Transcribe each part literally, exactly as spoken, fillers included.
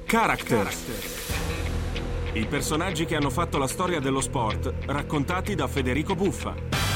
Characters. I personaggi che hanno fatto la storia dello sport, raccontati da Federico Buffa.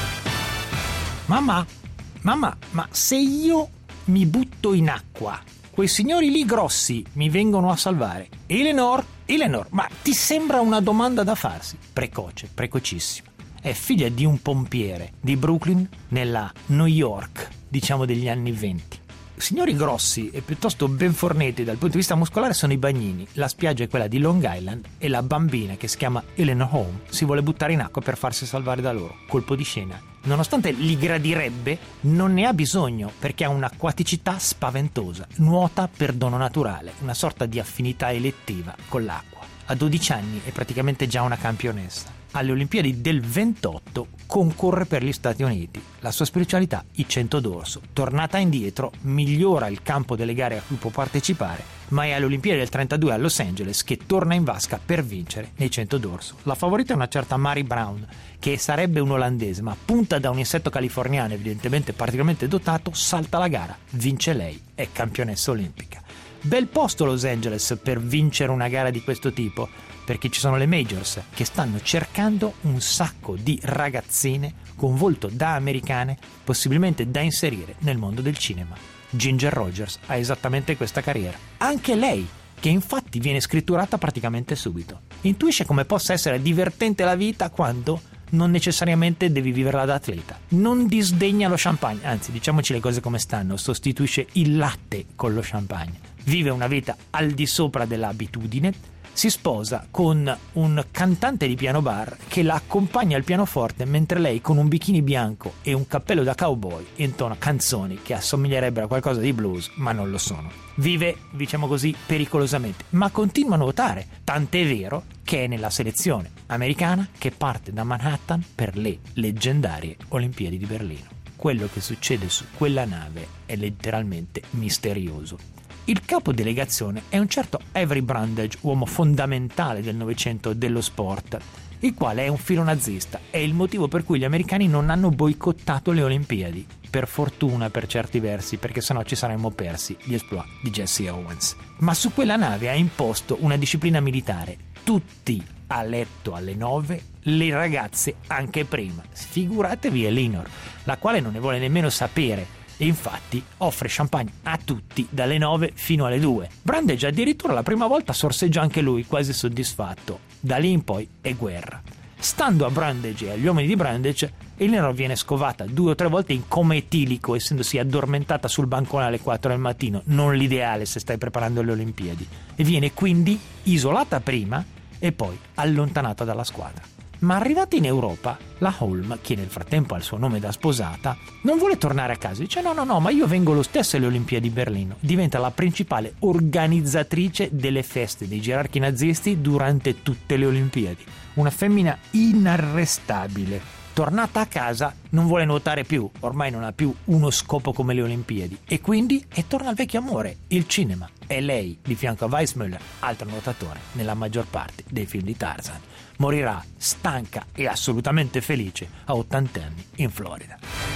Mamma, mamma, ma se io mi butto in acqua, quei signori lì grossi mi vengono a salvare. Eleanor, Eleanor, ma ti sembra una domanda da farsi? Precoce, precocissima. È figlia di un pompiere di Brooklyn, nella New York, diciamo degli anni venti. Signori grossi e piuttosto ben forniti dal punto di vista muscolare sono i bagnini. La spiaggia è quella di Long Island e la bambina, che si chiama Eleanor Holmes, si vuole buttare in acqua per farsi salvare da loro. Colpo di scena. Nonostante li gradirebbe, non ne ha bisogno perché ha un'acquaticità spaventosa. Nuota per dono naturale, una sorta di affinità elettiva con l'acqua. A dodici anni è praticamente già una campionessa. Alle Olimpiadi del ventotto concorre per gli Stati Uniti. La sua specialità, il cento d'orso. Tornata indietro, migliora il campo delle gare a cui può partecipare, ma è alle Olimpiadi del trentadue a Los Angeles che torna in vasca per vincere nei cento d'orso. La favorita è una certa Mary Brown, che sarebbe un olandese, ma punta da un insetto californiano evidentemente particolarmente dotato, salta la gara, vince lei, è campionessa olimpica. Bel posto Los Angeles per vincere una gara di questo tipo, perché ci sono le majors che stanno cercando un sacco di ragazzine con volto da americane, possibilmente da inserire nel mondo del cinema. Ginger Rogers ha esattamente questa carriera. Anche lei, che infatti viene scritturata praticamente subito. Intuisce come possa essere divertente la vita quando non necessariamente devi viverla da atleta. Non disdegna lo champagne, anzi, diciamoci le cose come stanno, sostituisce il latte con lo champagne. Vive una vita al di sopra dell'abitudine, si sposa con un cantante di piano bar che la accompagna al pianoforte mentre lei, con un bikini bianco e un cappello da cowboy, intona canzoni che assomiglierebbero a qualcosa di blues, ma non lo sono. Vive, diciamo così, pericolosamente, ma continua a nuotare, tant'è vero che è nella selezione americana che parte da Manhattan per le leggendarie Olimpiadi di Berlino. Quello che succede su quella nave è letteralmente misterioso. Il capo delegazione è un certo Avery Brundage, uomo fondamentale del Novecento dello sport, il quale è un filo nazista. È il motivo per cui gli americani non hanno boicottato le Olimpiadi. Per fortuna, per certi versi, perché sennò ci saremmo persi gli exploit di Jesse Owens. Ma su quella nave ha imposto una disciplina militare. Tutti a letto alle nove, le ragazze anche prima. Figuratevi Eleanor, la quale non ne vuole nemmeno sapere. E infatti offre champagne a tutti dalle nove fino alle due. Brundage addirittura la prima volta sorseggia anche lui, quasi soddisfatto. Da lì in poi è guerra. Stando a Brundage e agli uomini di Brundage, Eleanor viene scovata due o tre volte in coma etilico, essendosi addormentata sul bancone alle quattro del mattino, non l'ideale se stai preparando le Olimpiadi, e viene quindi isolata prima e poi allontanata dalla squadra. Ma arrivata in Europa, la Holm, che nel frattempo ha il suo nome da sposata, non vuole tornare a casa. Dice no, no, no, ma io vengo lo stesso alle Olimpiadi di Berlino. Diventa la principale organizzatrice delle feste dei gerarchi nazisti durante tutte le Olimpiadi. Una femmina inarrestabile. Tornata a casa non vuole nuotare più, ormai non ha più uno scopo come le Olimpiadi. E quindi e torna al vecchio amore, il cinema. E lei, di fianco a Weissmuller, altro nuotatore, nella maggior parte dei film di Tarzan. Morirà stanca e assolutamente felice a ottanta anni in Florida.